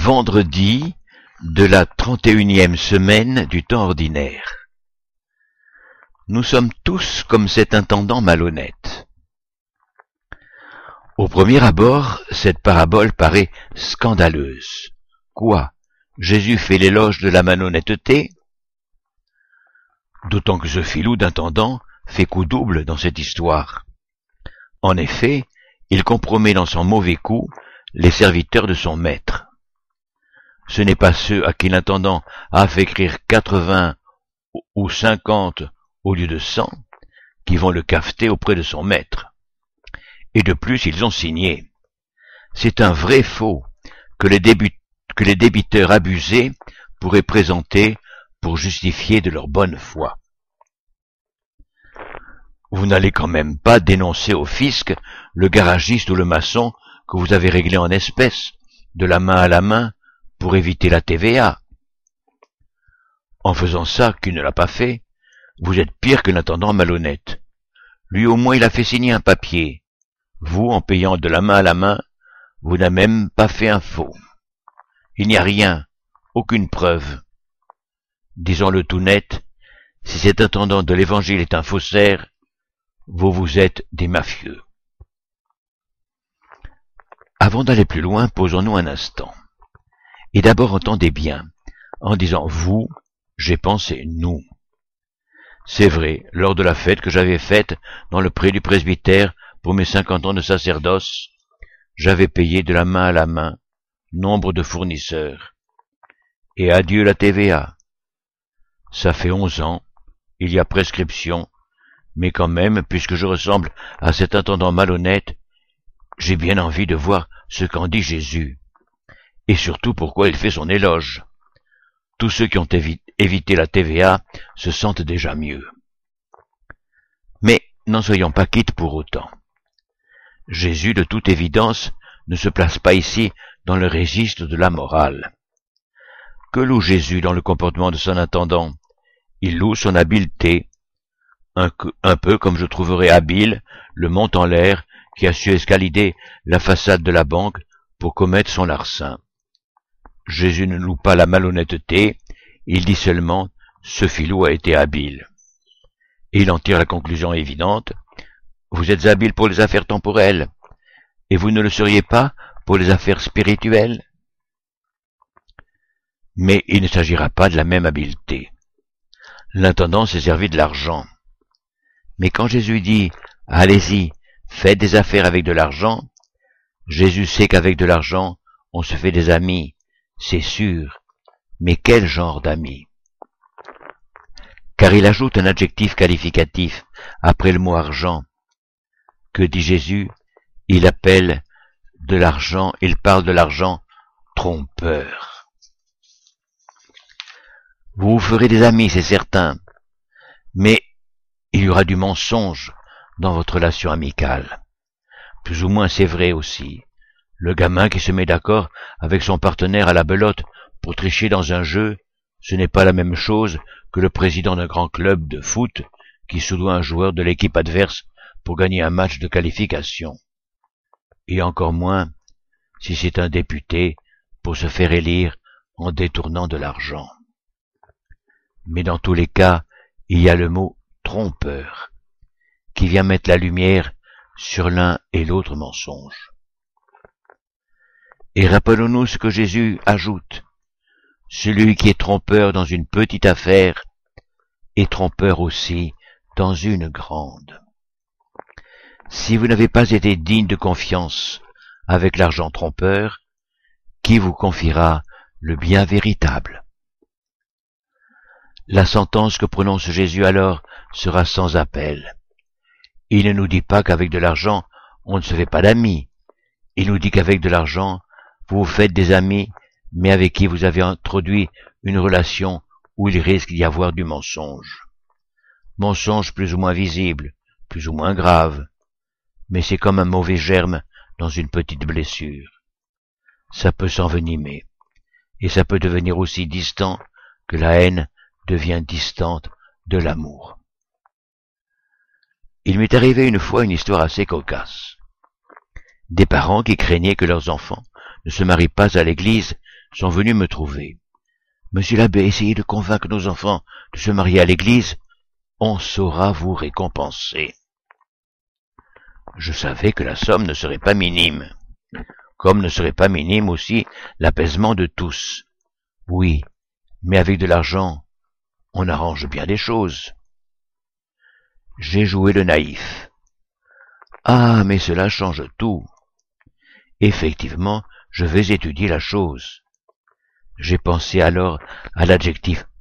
Vendredi de la 31e semaine du temps ordinaire. Nous sommes tous comme cet intendant malhonnête. Au premier abord, cette parabole paraît scandaleuse. Quoi? Jésus fait l'éloge de la malhonnêteté? D'autant que ce filou d'intendant fait coup double dans cette histoire. En effet, il compromet dans son mauvais coup les serviteurs de son maître. Ce n'est pas ceux à qui l'intendant a fait écrire 80 ou 50 au lieu de 100 qui vont le cafeter auprès de son maître. Et de plus, ils ont signé. C'est un vrai faux que les débiteurs abusés pourraient présenter pour justifier de leur bonne foi. Vous n'allez quand même pas dénoncer au fisc le garagiste ou le maçon que vous avez réglé en espèces, de la main à la main, pour éviter la TVA. En faisant ça, qui ne l'a pas fait, vous êtes pire que l'intendant malhonnête. Lui au moins il a fait signer un papier. Vous, en payant de la main à la main, vous n'avez même pas fait un faux. Il n'y a rien, aucune preuve. Disons-le tout net, si cet intendant de l'Évangile est un faussaire, vous êtes des mafieux. Avant d'aller plus loin, posons-nous un instant. Et d'abord entendez bien, en disant « vous », j'ai pensé « nous ». C'est vrai, lors de la fête que j'avais faite dans le pré du presbytère pour mes 50 ans de sacerdoce, j'avais payé de la main à la main nombre de fournisseurs. Et adieu la TVA. Ça fait 11 ans, il y a prescription, mais quand même, puisque je ressemble à cet intendant malhonnête, j'ai bien envie de voir ce qu'en dit Jésus. Et surtout pourquoi il fait son éloge. Tous ceux qui ont évité la TVA se sentent déjà mieux. Mais n'en soyons pas quittes pour autant. Jésus, de toute évidence, ne se place pas ici dans le registre de la morale. Que loue Jésus dans le comportement de son intendant? Il loue son habileté, un peu comme je trouverais habile le Montanlaire qui a su escalader la façade de la banque pour commettre son larcin. Jésus ne loue pas la malhonnêteté, il dit seulement « ce filou a été habile ». Et il en tire la conclusion évidente « vous êtes habile pour les affaires temporelles, et vous ne le seriez pas pour les affaires spirituelles ». Mais il ne s'agira pas de la même habileté. L'intendant s'est servi de l'argent. Mais quand Jésus dit « allez-y, faites des affaires avec de l'argent », Jésus sait qu'avec de l'argent, on se fait des amis. C'est sûr, mais quel genre d'amis? Car il ajoute un adjectif qualificatif après le mot argent. Que dit Jésus? Il parle de l'argent trompeur. Vous vous ferez des amis, c'est certain, mais il y aura du mensonge dans votre relation amicale. Plus ou moins c'est vrai aussi. Le gamin qui se met d'accord avec son partenaire à la belote pour tricher dans un jeu, ce n'est pas la même chose que le président d'un grand club de foot qui soudoie un joueur de l'équipe adverse pour gagner un match de qualification. Et encore moins si c'est un député pour se faire élire en détournant de l'argent. Mais dans tous les cas, il y a le mot trompeur qui vient mettre la lumière sur l'un et l'autre mensonge. Et rappelons-nous ce que Jésus ajoute. Celui qui est trompeur dans une petite affaire est trompeur aussi dans une grande. Si vous n'avez pas été digne de confiance avec l'argent trompeur, qui vous confiera le bien véritable? La sentence que prononce Jésus alors sera sans appel. Il ne nous dit pas qu'avec de l'argent, on ne se fait pas d'amis. Il nous dit qu'avec de l'argent, vous vous faites des amis, mais avec qui vous avez introduit une relation où il risque d'y avoir du mensonge. Mensonge plus ou moins visible, plus ou moins grave, mais c'est comme un mauvais germe dans une petite blessure. Ça peut s'envenimer, et ça peut devenir aussi distant que la haine devient distante de l'amour. Il m'est arrivé une fois une histoire assez cocasse. Des parents qui craignaient que leurs enfants ne se marient pas à l'église sont venus me trouver. Monsieur l'abbé, essayez de convaincre nos enfants de se marier à l'église. On saura vous récompenser. Je savais que la somme ne serait pas minime, comme ne serait pas minime aussi l'apaisement de tous. Oui, mais avec de l'argent, on arrange bien des choses. J'ai joué le naïf. Ah, mais cela change tout. Effectivement, je vais étudier la chose. J'ai pensé alors à l'adjectif